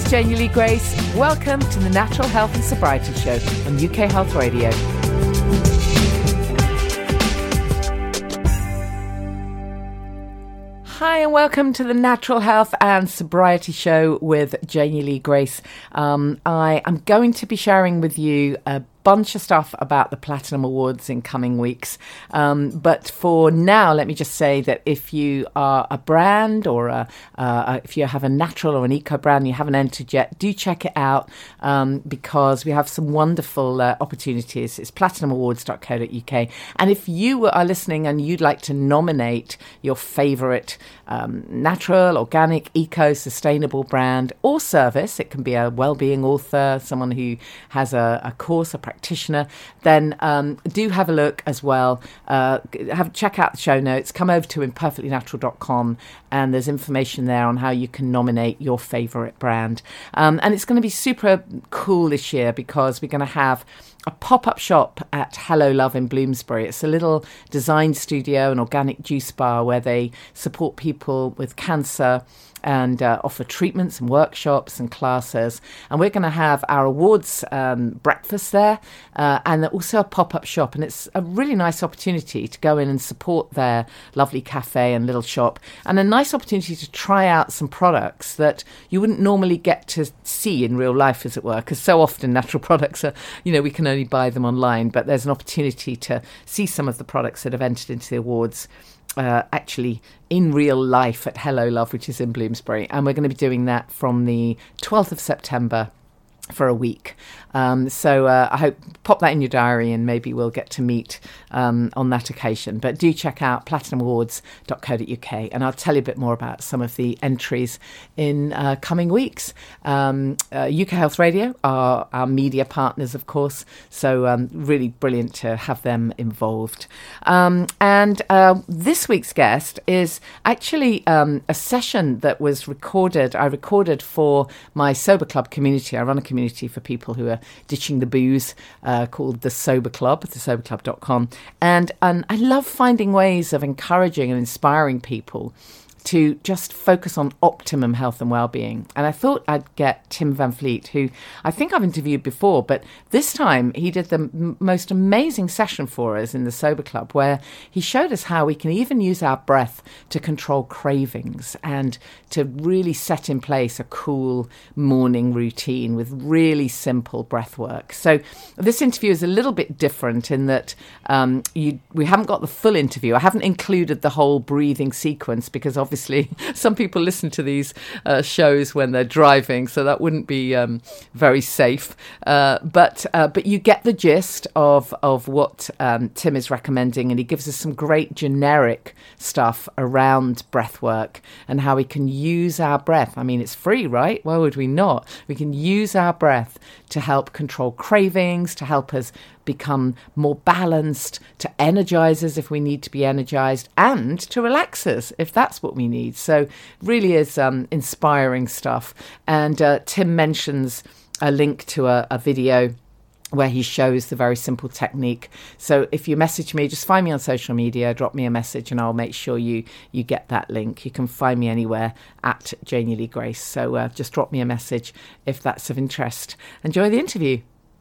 Janie Lee Grace. Welcome to the Natural Health and Sobriety Show on UK Health Radio. Hi and welcome to the Natural Health and Sobriety Show with Janie Lee Grace. I am going to be sharing with you a bunch of stuff about the Platinum Awards in coming weeks. But for now, let me just say that if you are a brand or if you have a natural or an eco brand you haven't entered yet, do check it out because we have some wonderful opportunities. It's platinamuawards.co.uk. And if you are listening and you'd like to nominate your favourite natural, organic, eco, sustainable brand or service, it can be a wellbeing author, someone who has a course, a practitioner, then do have a look as well. Check out the show notes. Come over to imperfectlynatural.com and there's information there on how you can nominate your favourite brand. And it's going to be super cool this year because we're going to have a pop-up shop at Hello Love in Bloomsbury. It's a little design studio, an organic juice bar where they support people with cancer and offer treatments and workshops and classes. And we're going to have our awards breakfast there and also a pop-up shop. And it's a really nice opportunity to go in and support their lovely cafe and little shop, and a nice opportunity to try out some products that you wouldn't normally get to see in real life, as it were, because so often natural products are, we can only buy them online, but there's an opportunity to see some of the products that have entered into the awards actually in real life at Hello Love, which is in Bloomsbury. And we're going to be doing that from the 12th of September for a week. So I hope pop that in your diary and maybe we'll get to meet on that occasion. But do check out platinamuawards.co.uk and I'll tell you a bit more about some of the entries in coming weeks. UK Health Radio are our media partners, of course, so really brilliant to have them involved. And this week's guest is actually a session that was recorded. I recorded for my Sober Club community. I run a community for people who are ditching the booze called the Sober Club, thesoberclub.com. And I love finding ways of encouraging and inspiring people to just focus on optimum health and well-being. And I thought I'd get Tim Van Vliet, who I think I've interviewed before, but this time he did the most amazing session for us in the Sober Club, where he showed us how we can even use our breath to control cravings and to really set in place a cool morning routine with really simple breath work. So this interview is a little bit different in that we haven't got the full interview. I haven't included the whole breathing sequence because obviously some people listen to these shows when they're driving, so that wouldn't be very safe. But you get the gist of what Tim is recommending, and he gives us some great generic stuff around breath work and how we can use our breath. I mean, it's free, right? Why would we not? We can use our breath to help control cravings, to help us become more balanced, to energize us if we need to be energized, and to relax us if that's what we need. So really is inspiring stuff. And Tim mentions a link to a video where he shows the very simple technique. So if you message me, just find me on social media, drop me a message, and I'll make sure you get that link. You can find me anywhere at Janie Lee Grace. So just drop me a message if that's of interest. Enjoy the interview.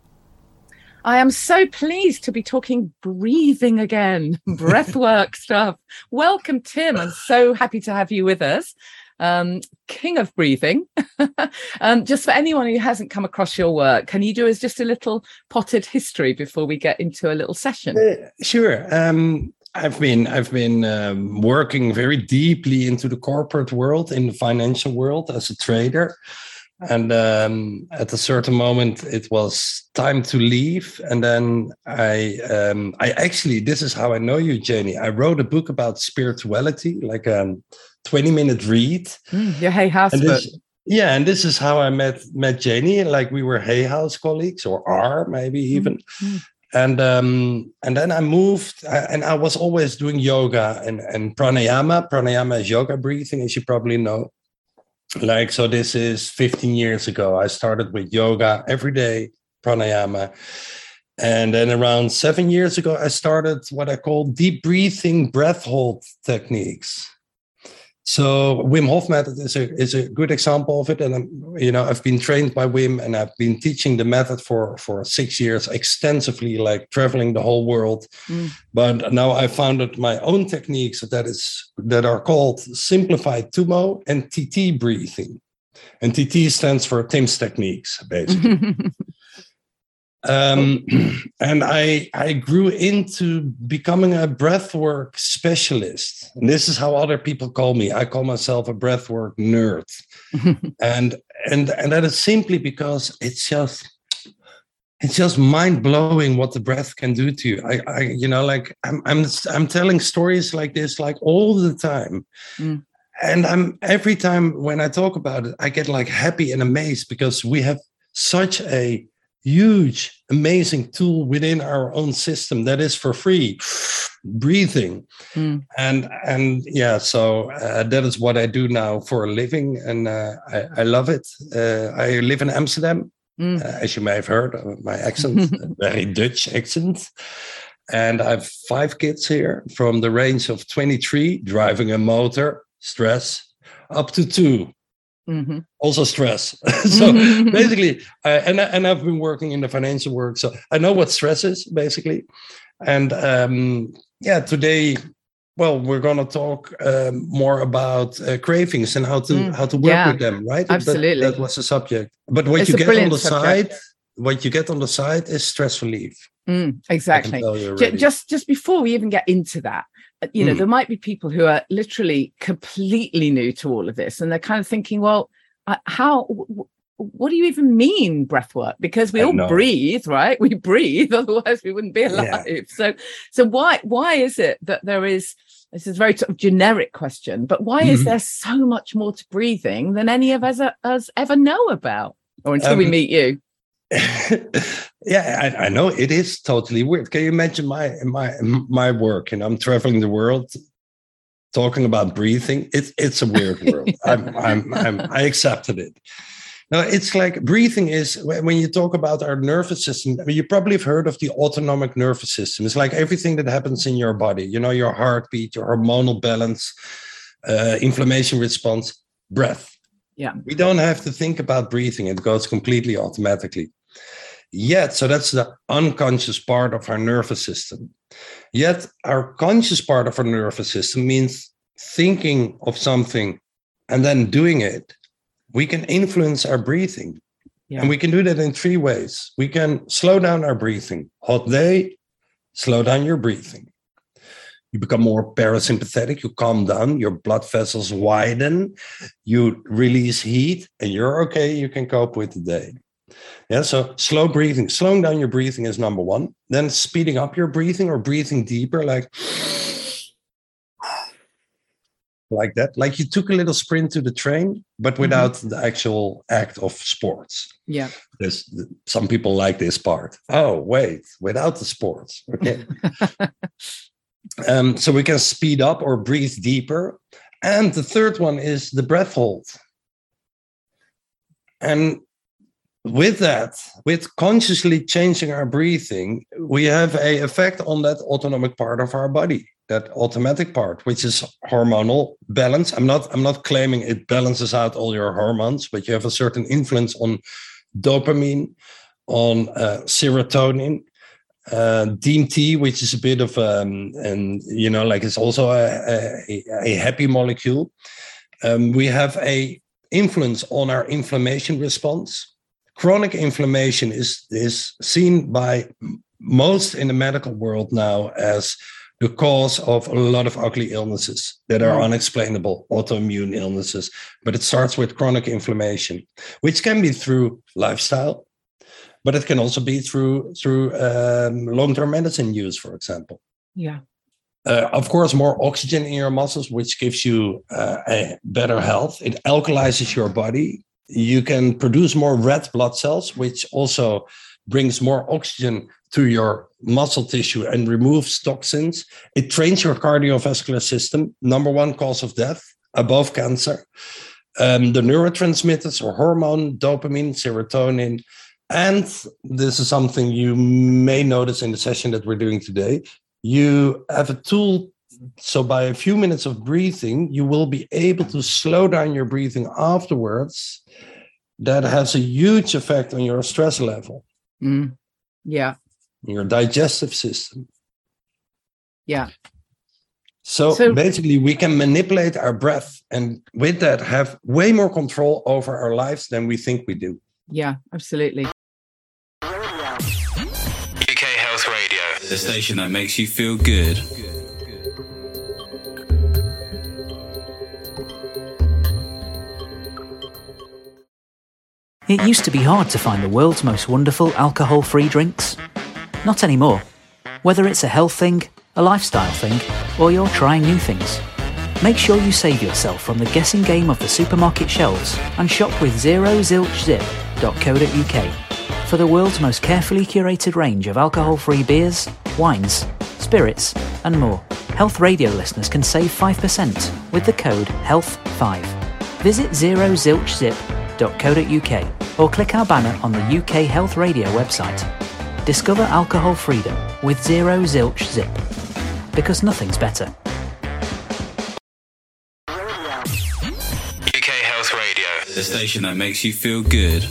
I am so pleased to be talking breathing again, breathwork stuff. Welcome, Tim. I'm so happy to have you with us. King of breathing. Just for anyone who hasn't come across your work, can you do us just a little potted history before we get into a little session? Sure. I've been working very deeply into the corporate world, in the financial world as a trader. And at a certain moment, it was time to leave. And then I actually, this is how I know you, Janie. I wrote a book about spirituality, like a 20-minute read. Your Hay House book. Yeah, and this is how I met Janie. Like we were Hay House colleagues, or are maybe even. And then I moved, and I was always doing yoga and pranayama. Pranayama is yoga breathing, as you probably know. So this is 15 years ago. I started with yoga every day, pranayama. And then around 7 years ago, I started what I call deep breathing breath hold techniques. So Wim Hof method is a good example of it, and I've been trained by Wim, and I've been teaching the method for 6 years extensively, like traveling the whole world. But now I founded my own techniques that are called Simplified Tumo and TT breathing, and TT stands for Tim's techniques, basically. And I grew into becoming a breathwork specialist. And this is how other people call me. I call myself a breathwork nerd. and that is simply because it's just mind-blowing what the breath can do to you. I'm telling stories like this like all the time. And every time when I talk about it, I get like happy and amazed because we have such a huge, amazing tool within our own system that is for free, breathing. And so that is what I do now for a living, and I love it. I live in Amsterdam, as you may have heard of my accent, a very Dutch accent. And I have 5 kids here, from the range of 23, driving a motor, stress, up to 2. Also stress. So basically, and I've been working in the financial work, so I know what stress is basically. And today, we're going to talk more about cravings and how to work with them, right? Absolutely, that was the subject. But what you get on the side is stress relief. Exactly. Just before we even get into that, there might be people who are literally completely new to all of this, and they're kind of thinking, well, what do you even mean breath work? Because we all breathe, right? We breathe, otherwise we wouldn't be alive. Yeah. So why is it that this is a very sort of generic question, but why is there so much more to breathing than any of us ever know about, or until we meet you? Yeah, I know it is totally weird. Can you imagine my work? I'm traveling the world, talking about breathing. It's a weird world. I accepted it. Now it's like breathing is when you talk about our nervous system. You probably have heard of the autonomic nervous system. It's like everything that happens in your body. Your heartbeat, your hormonal balance, inflammation response, breath. Yeah, we don't have to think about breathing. It goes completely automatically. Yet, so that's the unconscious part of our nervous system. Yet, our conscious part of our nervous system means thinking of something and then doing it. We can influence our breathing. Yeah. And we can do that in 3 ways. We can slow down our breathing. Hot day, slow down your breathing. You become more parasympathetic, you calm down, your blood vessels widen, you release heat, and you're okay, you can cope with the day. Yeah, so slow breathing, slowing down your breathing is number 1. Then speeding up your breathing or breathing deeper, like that. Like you took a little sprint to the train, but without the actual act of sports. Yeah. There's some people like this part. Oh, wait, without the sports. Okay. So we can speed up or breathe deeper. And the third one is the breath hold. And with that, with consciously changing our breathing, we have an effect on that autonomic part of our body, that automatic part, which is hormonal balance. I'm not claiming it balances out all your hormones, but you have a certain influence on dopamine, on serotonin, DMT, which is a bit of it's also a happy molecule. We have a influence on our inflammation response. Chronic inflammation is seen by most in the medical world now as the cause of a lot of ugly illnesses that are unexplainable, autoimmune illnesses. But it starts with chronic inflammation, which can be through lifestyle, but it can also be through long-term medicine use, for example. Yeah. Of course, more oxygen in your muscles, which gives you a better health. It alkalizes your body. You can produce more red blood cells, which also brings more oxygen to your muscle tissue and removes toxins. It trains your cardiovascular system, number 1 cause of death, above cancer. The neurotransmitters or hormone, dopamine, serotonin. And this is something you may notice in the session that we're doing today. You have a tool so by a few minutes of breathing, you will be able to slow down your breathing afterwards. That has a huge effect on your stress level. Yeah. Your digestive system. Yeah. So basically, we can manipulate our breath, and with that, have way more control over our lives than we think we do. Yeah, absolutely. UK Health Radio, the station that makes you feel good. It used to be hard to find the world's most wonderful alcohol-free drinks. Not anymore. Whether it's a health thing, a lifestyle thing, or you're trying new things, make sure you save yourself from the guessing game of the supermarket shelves and shop with zerozilchzip.co.uk for the world's most carefully curated range of alcohol-free beers, wines, spirits, and more. Health Radio listeners can save 5% with the code HEALTH5. Visit zerozilchzip.co.uk or click our banner on the UK Health Radio website. Discover alcohol freedom with Zero Zilch Zip, because nothing's better. UK Health Radio, the station that makes you feel good.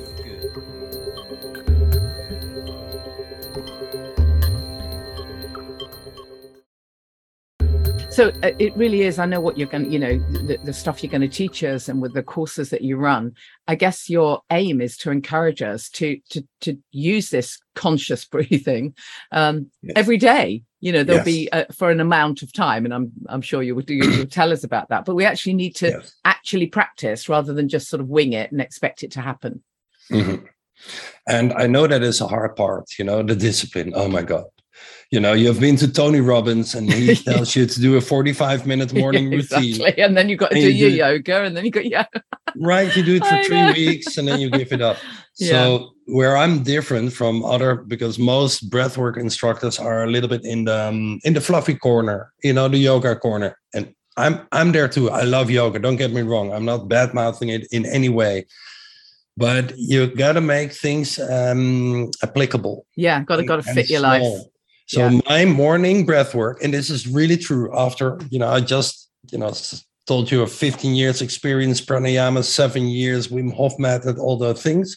So it really is. I know what you're going to, the stuff you're going to teach us, and with the courses that you run, I guess your aim is to encourage us to use this conscious breathing every day. There'll be for an amount of time, and I'm sure you'll tell us about that. But we actually need to actually practice rather than just sort of wing it and expect it to happen. Mm-hmm. And I know that is a hard part, the discipline. Oh my God. You've been to Tony Robbins and he tells you to do a 45-minute morning routine. Exactly. And then you've got to do your yoga, and then you got Right, you do it for 3 weeks and then you give it up. So where I'm different from because most breathwork instructors are a little bit in the fluffy corner, the yoga corner. And I'm there too. I love yoga. Don't get me wrong. I'm not bad-mouthing it in any way. But you got to make things applicable. Yeah, got to fit your life. So my morning breath work, and this is really true after, I just, told you of 15 years experience, pranayama, 7 years, Wim Hof method, all the things.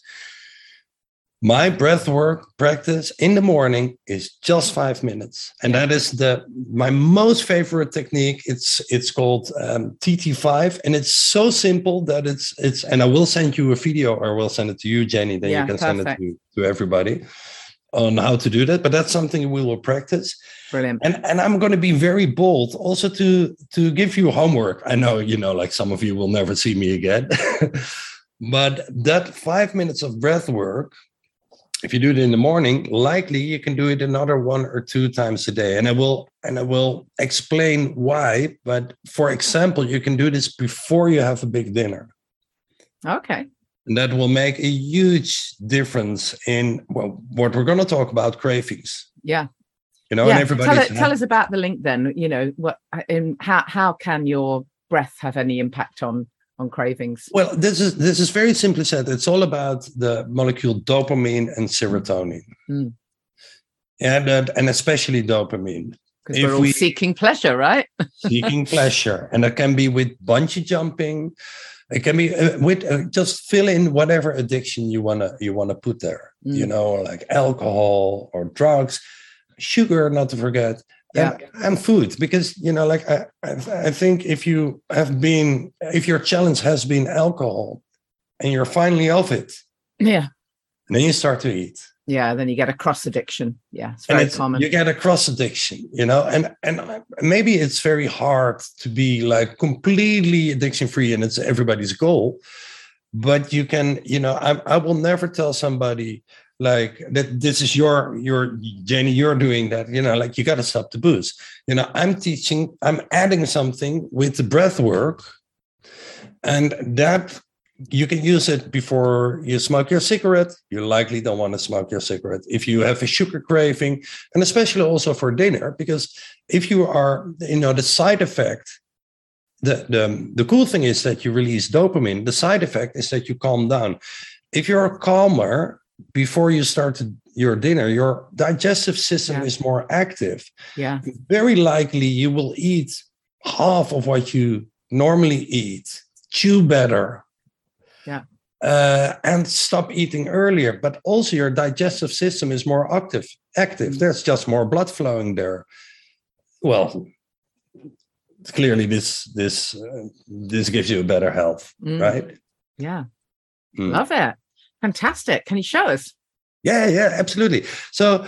My breath work practice in the morning is just 5 minutes. And that is my most favorite technique. It's called TT5. And it's so simple that it's, and I will send you a video, or I will send it to you, Jenny, then you can send it to everybody on how to do that. But that's something we will practice. Brilliant. And I'm going to be very bold also to give you homework. I know, like some of you will never see me again. But that 5 minutes of breath work, if you do it in the morning, likely you can do it another 1 or 2 times a day. And I will explain why. But for example, you can do this before you have a big dinner. Okay. And that will make a huge difference in what we're going to talk about, cravings. Yeah. And everybody tell us about the link then. How can your breath have any impact on cravings? Well, this is very simply said. It's all about the molecule dopamine and serotonin, and especially dopamine. Because we're all seeking pleasure, right? Seeking pleasure, and it can be with bungee jumping. It can be with just fill in whatever addiction you wanna put there. Like alcohol or drugs, sugar, not to forget. And food, because I think if your challenge has been alcohol and you're finally off it, then you start to eat. Then you get a cross addiction. It's very common. You get a cross addiction, and maybe it's very hard to be like completely addiction free, and it's everybody's goal. But you can, I will never tell somebody like that this is your Jenny, you're doing that, like you got to stop the booze. I'm adding something with the breath work, and that you can use it before you smoke your cigarette. You likely don't want to smoke your cigarette if you have a sugar craving, and especially also for dinner, because if you are, the side effect, the cool thing is that you release dopamine. The side effect is that you calm down. If you're calmer before you start your dinner, your digestive system is more active. Yeah. Very likely you will eat half of what you normally eat, chew better. Yeah. And stop eating earlier. But also your digestive system is more active. There's just more blood flowing there. Well, clearly this gives you a better health, right? Yeah. Love it. Fantastic. Can you show us? Yeah, absolutely. So,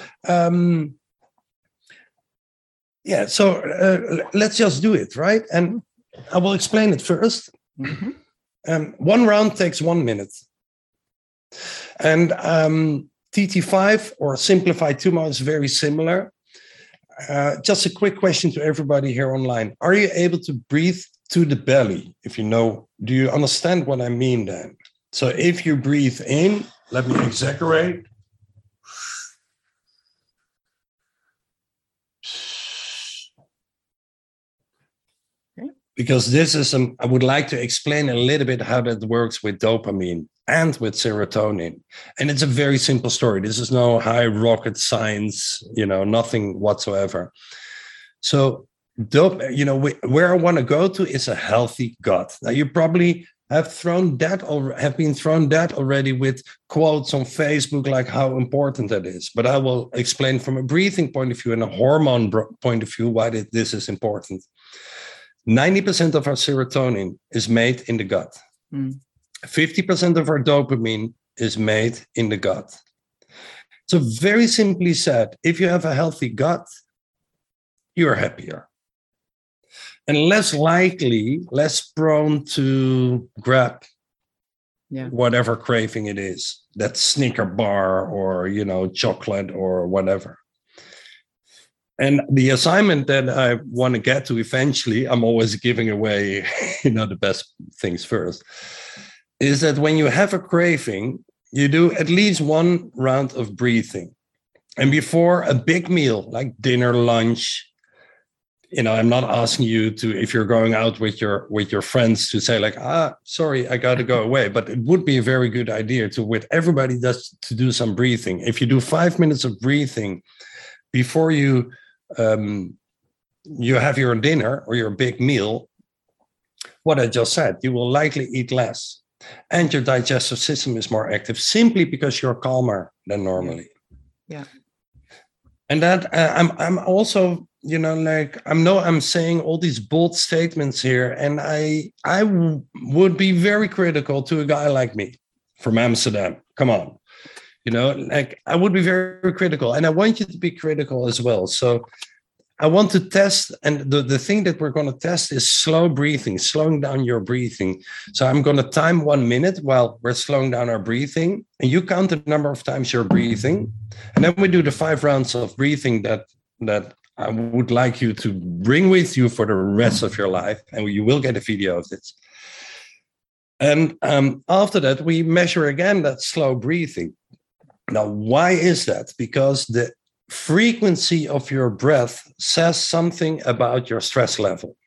let's just do it, right? And I will explain it first. Mm-hmm. One round takes 1 minute. And TT5 or Simplified Tumo is very similar. Just a quick question to everybody here online. Are you able to breathe to the belly? If you know, do you understand what I mean then? So if you breathe in, let me exaggerate. Because this is, I would like to explain a little bit how that works with dopamine and with serotonin. And it's a very simple story. This is no high rocket science, nothing whatsoever. So, where I want to go to is a healthy gut. Now, you probably have been thrown that already with quotes on Facebook, like how important that is. But I will explain from a breathing point of view and a hormone point of view why this is important. 90% of our serotonin is made in the gut. 50% of our dopamine is made in the gut. So very simply said, if you have a healthy gut, you're happier. And less likely, less prone to grab whatever craving it is, that Snicker bar or, chocolate or whatever. And the assignment that I want to get to eventually, I'm always giving away, the best things first, is that when you have a craving, you do at least 1 round of breathing. And before a big meal, like dinner, lunch, I'm not asking you to, if you're going out with your friends, to say like, sorry, I got to go away. But it would be a very good idea with everybody to do some breathing. If you do 5 minutes of breathing before you have your dinner or your big meal, what I just said, you will likely eat less. And your digestive system is more active simply because you're calmer than normally. Yeah. And that I'm also, I'm saying all these bold statements here, and I would be very critical to a guy like me from Amsterdam. Come on. I would be very critical, and I want you to be critical as well. So I want to test, and the thing that we're going to test is slow breathing, slowing down your breathing. So I'm going to time 1 minute while we're slowing down our breathing, and you count the number of times you're breathing. And then we do the 5 rounds of breathing that I would like you to bring with you for the rest of your life. And you will get a video of this. And after that, we measure again that slow breathing. Now, why is that? Because the frequency of your breath says something about your stress level.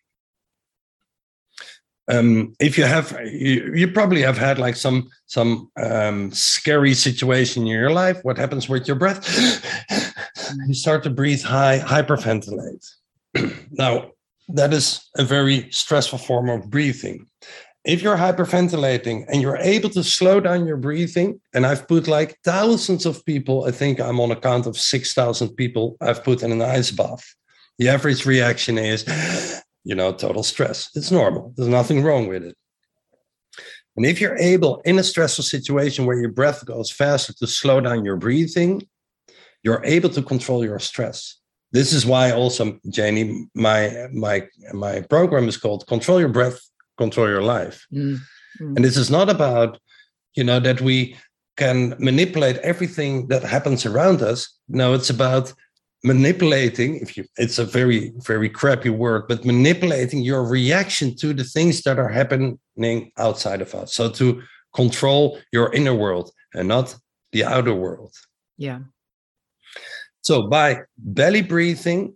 If you probably have had like some scary situation in your life. What happens with your breath? You start to breathe high, hyperventilate. Now, that is a very stressful form of breathing. If you're hyperventilating and you're able to slow down your breathing, and I've put like thousands of people, I think I'm on a count of 6,000 people I've put in an ice bath. The average reaction is, total stress. It's normal. There's nothing wrong with it. And if you're able in a stressful situation where your breath goes faster to slow down your breathing, you're able to control your stress. This is why also, Janie, my program is called Control Your Breath, Control Your Life. And this is not about, that we can manipulate everything that happens around us. No, it's about manipulating, it's a very, very crappy word, but manipulating your reaction to the things that are happening outside of us. So to control your inner world and not the outer world. Yeah. So by belly breathing,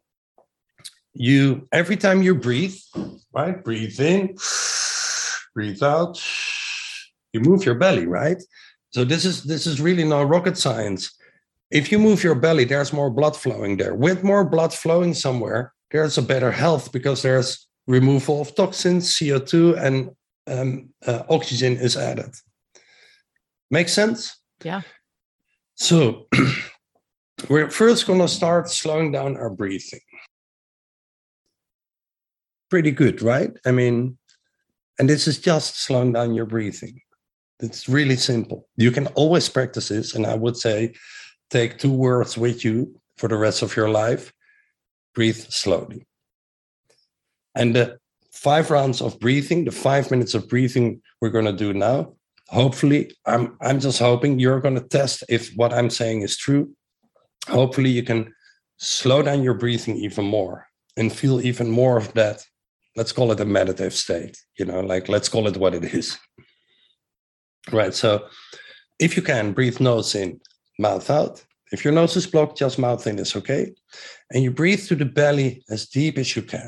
every time you breathe, right? Breathe in, breathe out. You move your belly, right? So this is really no rocket science. If you move your belly, there's more blood flowing there. With more blood flowing somewhere, there's a better health because there's removal of toxins, CO2, and oxygen is added. Make sense? Yeah. So we're first going to start slowing down our breathing. Pretty good, right? I mean, and this is just slowing down your breathing. It's really simple. You can always practice this. And I would say, take 2 words with you for the rest of your life. Breathe slowly. And the 5 rounds of breathing, the 5 minutes of breathing we're going to do now, hopefully, I'm just hoping you're going to test if what I'm saying is true. Hopefully you can slow down your breathing even more and feel even more of that. Let's call it a meditative state, like let's call it what it is. Right. So if you can, breathe nose in, mouth out. If your nose is blocked, just mouth in is okay. And you breathe through the belly as deep as you can.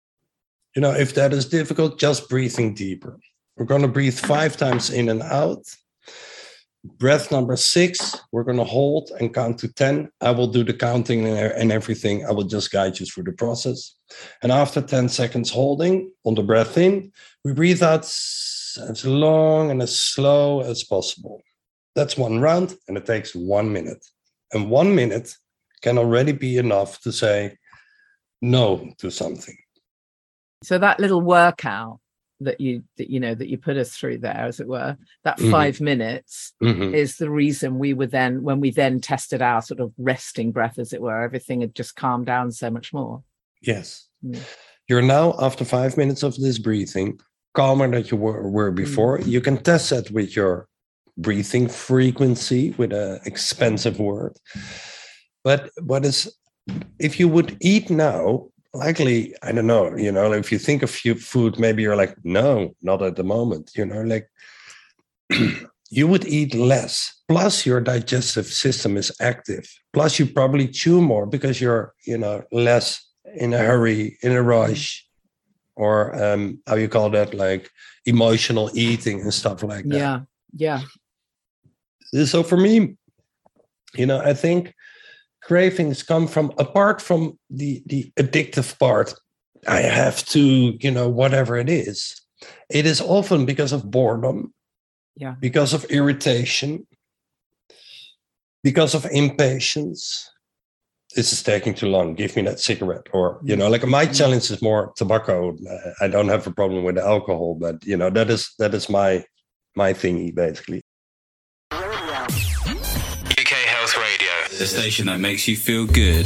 If that is difficult, just breathing deeper. We're going to breathe 5 times in and out. Breath number 6, we're going to hold and count to 10. I will do the counting and everything. I will just guide you through the process. And after 10 seconds holding on the breath in, we breathe out as long and as slow as possible. That's 1 round, and it takes 1 minute. And 1 minute can already be enough to say no to something. So that little workout that you put us through there, as it were, that 5 minutes is the reason we were then, when we then tested our sort of resting breath, as it were, everything had just calmed down so much more. Yes. You're now, after 5 minutes of this breathing, calmer than you were before. You can test that with your breathing frequency, with an expensive word. But if you would eat now, likely, I don't know, if you think of food, maybe you're like, no, not at the moment, like you would eat less. Plus your digestive system is active. Plus you probably chew more because you're, less in a hurry, in a rush, or how you call that, like emotional eating and stuff like that. Yeah. So for me, I think cravings come from, apart from the addictive part, I have to, whatever it is often because of boredom, because of irritation, because of impatience. This is taking too long. Give me that cigarette. Or, like my challenge is more tobacco. I don't have a problem with the alcohol, but, that is my thingy, basically. UK Health Radio, the station that makes you feel good.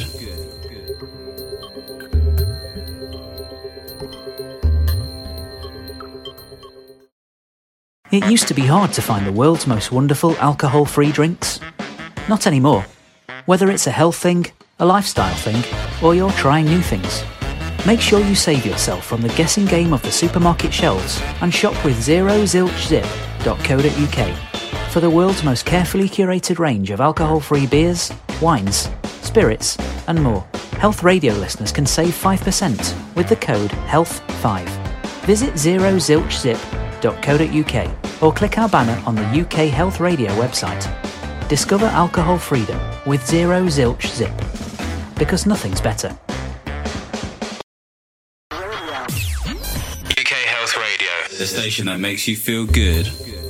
It used to be hard to find the world's most wonderful alcohol-free drinks. Not anymore. Whether it's a health thing, a lifestyle thing, or you're trying new things, make sure you save yourself from the guessing game of the supermarket shelves and shop with zerozilchzip.co.uk for the world's most carefully curated range of alcohol-free beers, wines, spirits, and more. Health Radio listeners can save 5% with the code HEALTH5. Visit zerozilchzip.co.uk or click our banner on the UK Health Radio website. Discover alcohol freedom with Zero Zilch Zip, because nothing's better. UK Health Radio, the station that makes you feel good.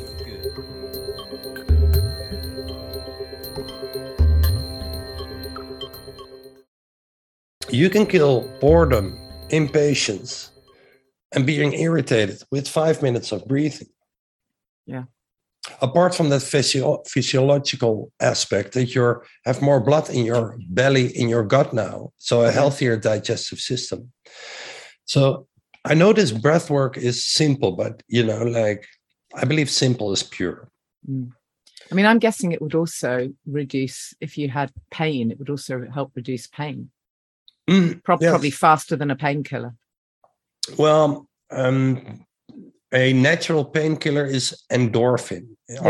You can kill boredom, impatience, and being irritated with 5 minutes of breathing. Yeah. Apart from that physiological aspect that you have more blood in your belly, in your gut now, so a healthier digestive system. So I know this breath work is simple, but, I believe simple is pure. I mean, I'm guessing it would also reduce, if you had pain, it would also help reduce pain. Probably faster than a painkiller. Well, a natural painkiller is endorphins.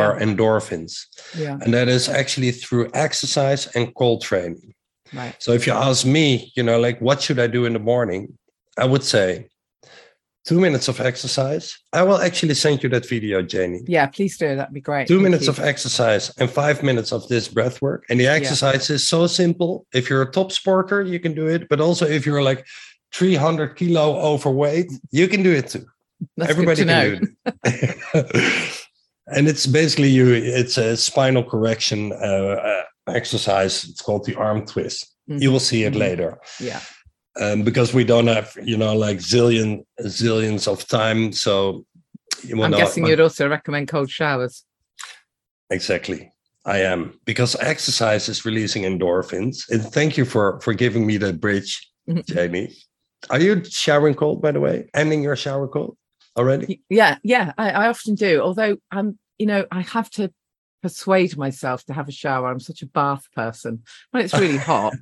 And that is actually through exercise and cold training. Right. So if you ask me, what should I do in the morning? I would say 2 minutes of exercise. I will actually send you that video, Janie. Yeah, please do. That'd be great. 2 minutes of exercise and 5 minutes of this breath work. And the exercise is so simple. If you're a top sporter, you can do it. But also if you're like 300 kilo overweight, you can do it too. That's Everybody can do it. And it's basically it's a spinal correction exercise. It's called the arm twist. Mm-hmm. You will see it later. Yeah. Because we don't have, like zillions of time. So I'm guessing you'd also recommend cold showers. Exactly. I am. Because exercise is releasing endorphins. And thank you for giving me that bridge, Jamie. Are you showering cold, by the way? Ending your shower cold already? Yeah. I often do. Although I have to persuade myself to have a shower. I'm such a bath person when it's really hot.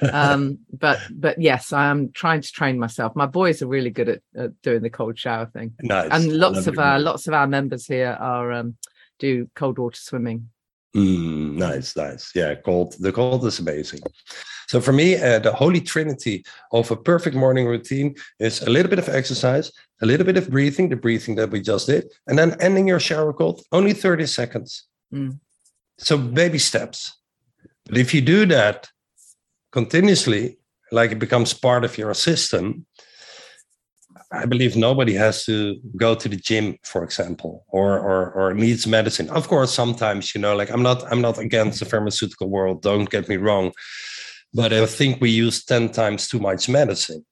But yes, I am trying to train myself. My boys are really good at doing the cold shower thing. Nice. And lots of our members here are do cold water swimming. Nice. Yeah, the cold is amazing. So for me, the holy trinity of a perfect morning routine is a little bit of exercise, a little bit of breathing, the breathing that we just did, and then ending your shower cold, only 30 seconds. So baby steps. But if you do that continuously, like it becomes part of your system, I believe nobody has to go to the gym, for example, or needs medicine. Of course, sometimes, like I'm not against the pharmaceutical world, don't get me wrong. But I think we use 10 times too much medicine.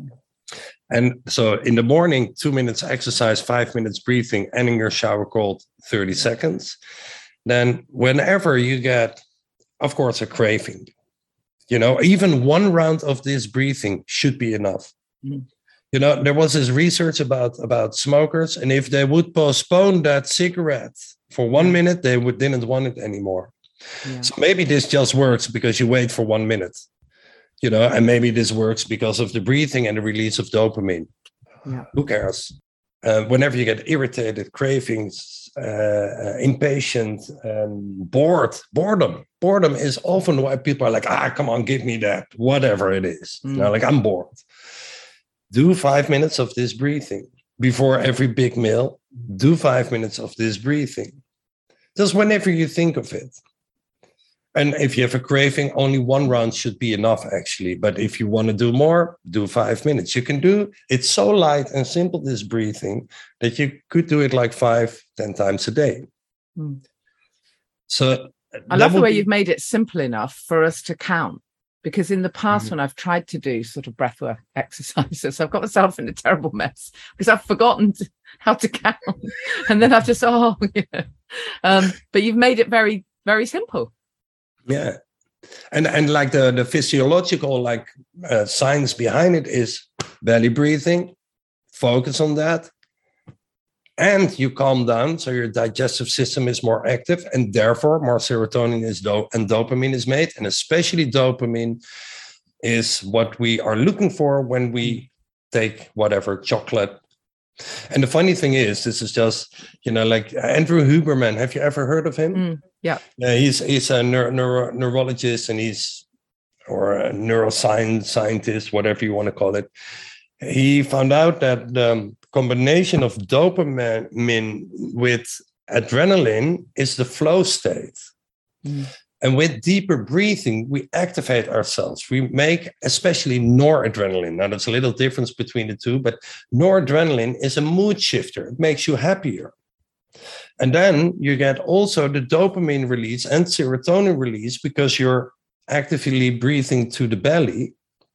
And so in the morning, 2 minutes exercise, 5 minutes breathing, ending your shower cold, 30 seconds. Then whenever you get, of course, a craving, even one round of this breathing should be enough. There was this research about smokers, and if they would postpone that cigarette for 1 minute, they didn't want it anymore. Yeah. So maybe this just works because you wait for 1 minute, and maybe this works because of the breathing and the release of dopamine. Yeah. Who cares? Whenever you get irritated, cravings, impatient, boredom is often why people are like, come on, give me that, whatever it is. Like I'm bored. Do 5 minutes of this breathing before every big meal. Do 5 minutes of this breathing. Just whenever you think of it. And if you have a craving, only one round should be enough, actually. But if you want to do more, do 5 minutes. You can do it's so light and simple, this breathing, that you could do it like 5-10 times a day. So I love the way you've made it simple enough for us to count. Because in the past, when I've tried to do sort of breathwork exercises, I've got myself in a terrible mess because I've forgotten how to count. And then I've just, but you've made it very, very simple. Yeah. And like the physiological science behind it is belly breathing, focus on that. And you calm down, so your digestive system is more active, and therefore more serotonin and dopamine is made. And especially dopamine is what we are looking for when we take whatever chocolate. And the funny thing is, this is just, like Andrew Huberman. Have you ever heard of him? Yeah. He's a neurologist, and or a neuroscience scientist, whatever you want to call it. He found out that the combination of dopamine with adrenaline is the flow state. And with deeper breathing, we activate ourselves. We make especially noradrenaline. Now, there's a little difference between the two, but noradrenaline is a mood shifter. It makes you happier. And then you get also the dopamine release and serotonin release because you're actively breathing to the belly.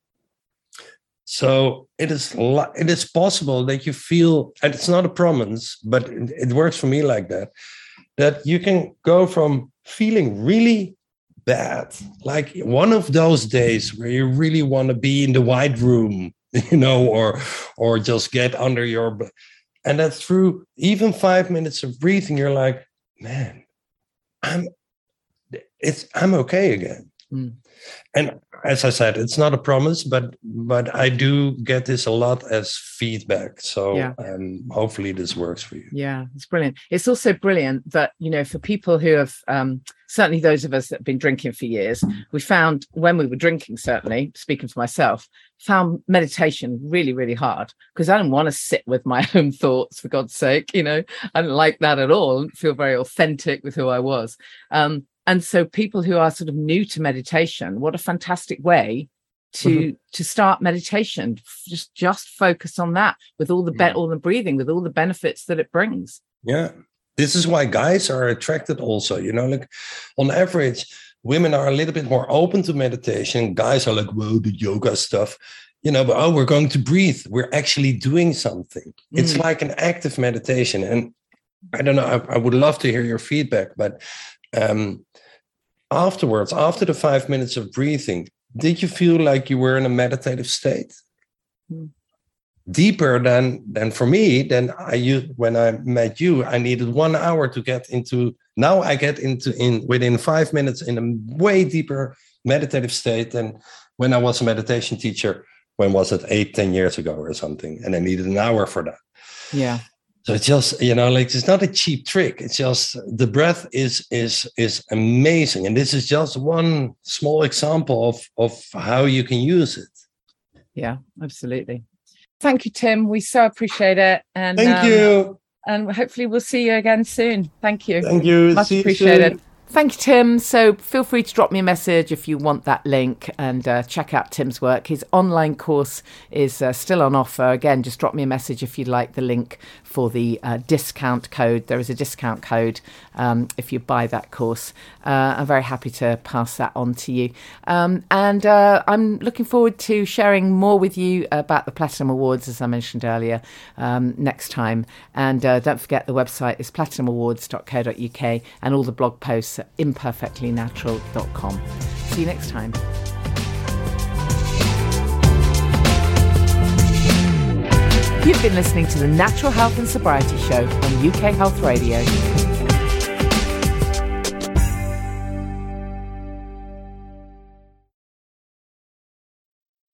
So it is possible that you feel, and it's not a promise, but it works for me like that you can go from feeling really bad, like one of those days where you really want to be in the white room, or just get under your, and that through even 5 minutes of breathing, you're like, man, I'm okay again. And as I said, it's not a promise, but I do get this a lot as feedback. So hopefully this works for you. Yeah, it's brilliant. It's also brilliant that, for people who have, certainly those of us that have been drinking for years, we found when we were drinking, certainly, speaking for myself, found meditation really, really hard because I didn't want to sit with my own thoughts, for God's sake. I didn't like that at all. I didn't feel very authentic with who I was. And so people who are sort of new to meditation, what a fantastic way to start meditation. Just focus on that with all the breathing, with all the benefits that it brings. Yeah. This is why guys are attracted also, like on average, women are a little bit more open to meditation. Guys are like, whoa, the yoga stuff, but we're going to breathe. We're actually doing something. It's like an active meditation. And I don't know, I would love to hear your feedback, but afterwards, after the 5 minutes of breathing, did you feel like you were in a meditative state? Deeper than for me, when I met you, I needed 1 hour to get into. Now I get in within 5 minutes in a way deeper meditative state than when I was a meditation teacher. When was it? 8-10 years ago or something? And I needed an hour for that. Yeah. So it's just, it's not a cheap trick. It's just the breath is amazing. And this is just one small example of how you can use it. Yeah, absolutely. Thank you, Tim. We so appreciate it. And thank you. And hopefully we'll see you again soon. Thank you. Thank you. Much appreciated. Thank you, Tim. So feel free to drop me a message if you want that link and check out Tim's work. His online course is still on offer. Again, just drop me a message if you'd like the link for the discount code. There is a discount code if you buy that course. I'm very happy to pass that on to you. And I'm looking forward to sharing more with you about the Platinum Awards, as I mentioned earlier, next time. And don't forget the website is platinamuawards.co.uk and all the blog posts at imperfectlynatural.com. See you next time. You've been listening to the Natural Health and Sobriety Show on UK Health Radio.